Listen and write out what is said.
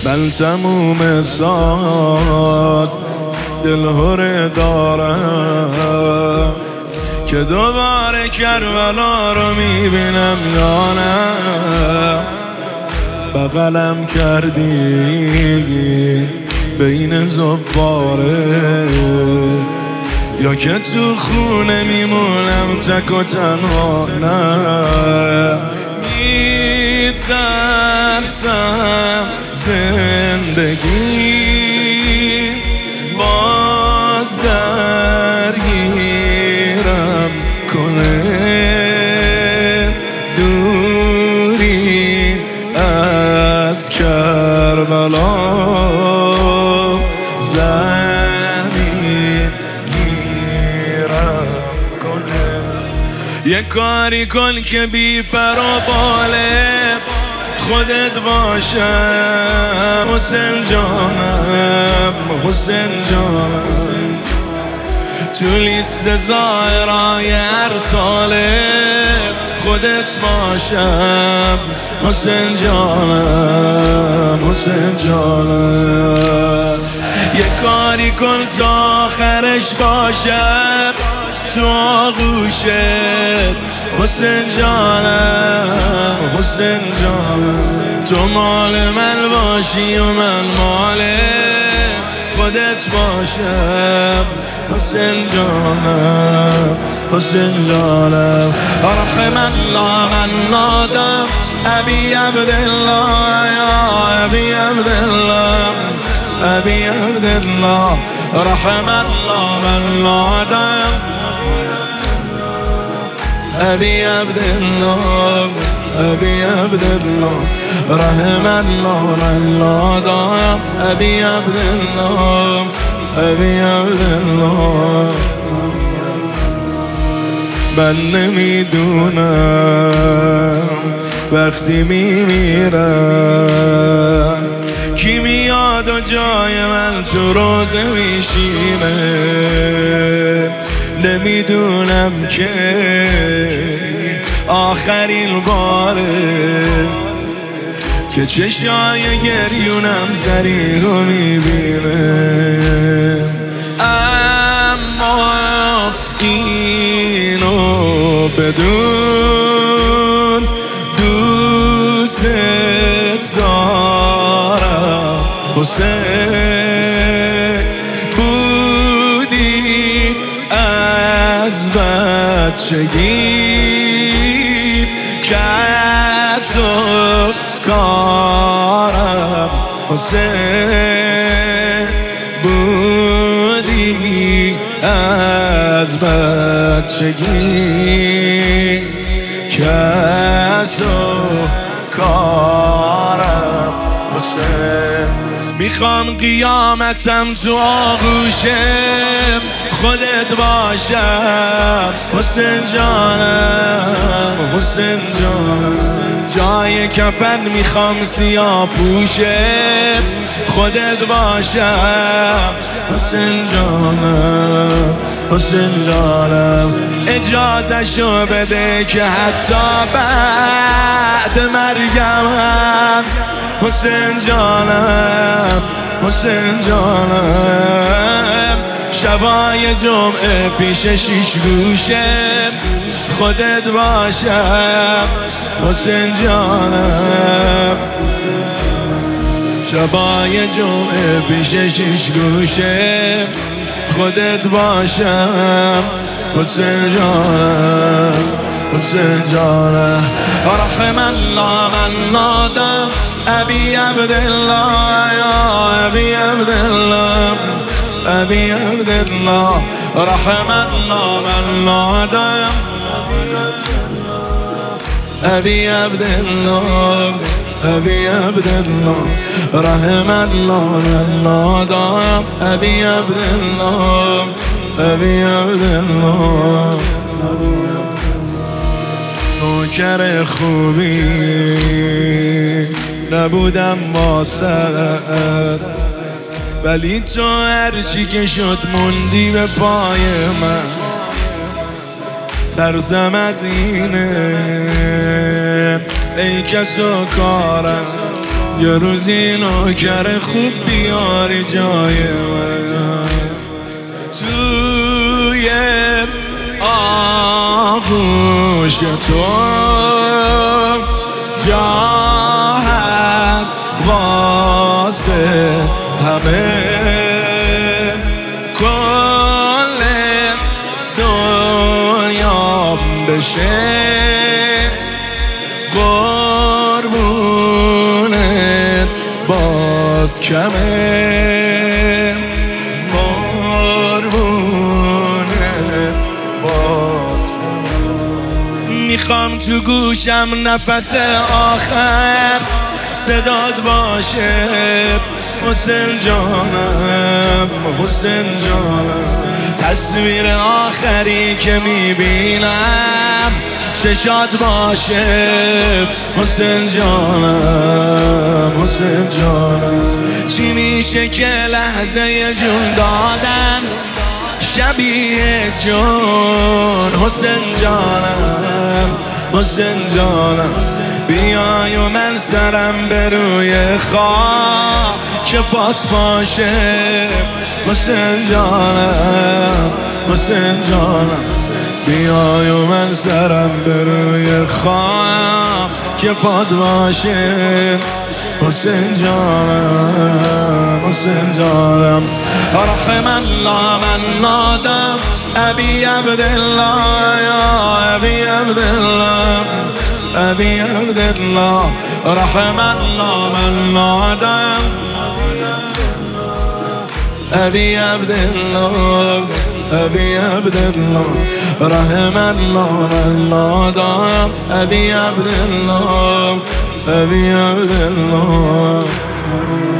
من تموم سال دلهره دارم که دوباره کربلا رو میبینم یا نه. بغلم کردی بین زباره یا که تو خونه میمونم تک و تنها. نه میترسم زندگی باز درگیرم کنه، دوری از کربلا زمین گیرم کنه. یه کاری کن که بی پر و باله خودت باشم حسین جانم، حسین جانم. تو لیست زائرای هر ساله خودت باشم حسین جانم، حسین جانم. یه کاری کن تا آخرش باشم تو آغوشت حسین جانم، حسین جانم. تو مال من باشی و من مال خودت باشم حسین جانم، حسین جانم. رحم الله من نادم ابی عبدالله یا ابی عبدالله، ابی عبدالله. رحم الله من نادم ابی عبدالله، ابی عبدالله. رحم الله من نادم ابی عبدالله، ابی عبدالله. من نمیدونم وقتی میمیرم کی میاد و جای من تو روزه میشینه. نمیدونم که آخرین باره که چشای گریونم زریق رو میبینه. اما اینو بدون دوست دارم حسین. بودی از بچگی کس و کارم حسین. بودی از بچگی کس و کارم حسین. میخوام قیامتم تو آغوشم خودت باشم حسین جانم، حسین جانم. جای کفن میخوام سیاه پوشم خودت باشم حسین جانم، حسین جانم. اجازه شو بده که حتی بعد مرگم هم حسین جانم، حسین جانم. شبای جمعه پیش شیش گوشم خودت باشم حسین جانم. شبای جمعه پیش شیش گوشم خودت باشم حسین جانم، حسین جانم. رحم الله من نادم ابی عبدالله یا ابی عبدالله، ابی عبدالله. رحم الله من نادم ابی عبدالله، ابی عبدالله. رحم الله من نادم ابی عبدالله، ابی عبدالله. نوکر خوبی نبودم واسد، ولی تو هرچی که شد موندی به پای من. ترسم از اینه ای کس و کارم یه روزی نوکر خوب بیاری جای من توی آغوش تو جا هست واسه همه کل دنیا بشه قربونت باز کمه قربونت باز میخوام تو گوشم نفس آخر صدات باشه حسین جانم حسین جانم تصویر آخری که میبینم چشات باشه حسین جانم حسین جانم چی میشه که لحظه جون دادن شبیه جون حسین جانم حسین جانم بیای و من سرم به روی خاک پات باشه حسین جانم حسین جانم بیای و من سرم به روی خاک پات باشه حسین جانم حسین جانم رحم الله من نادم ابی عبدالله یا ابی عبدالله ابی عبدالله رحم الله من نادم ابی عبدالله ابی عبدالله رحم الله من نادم ابی عبدالله ابی عبدالله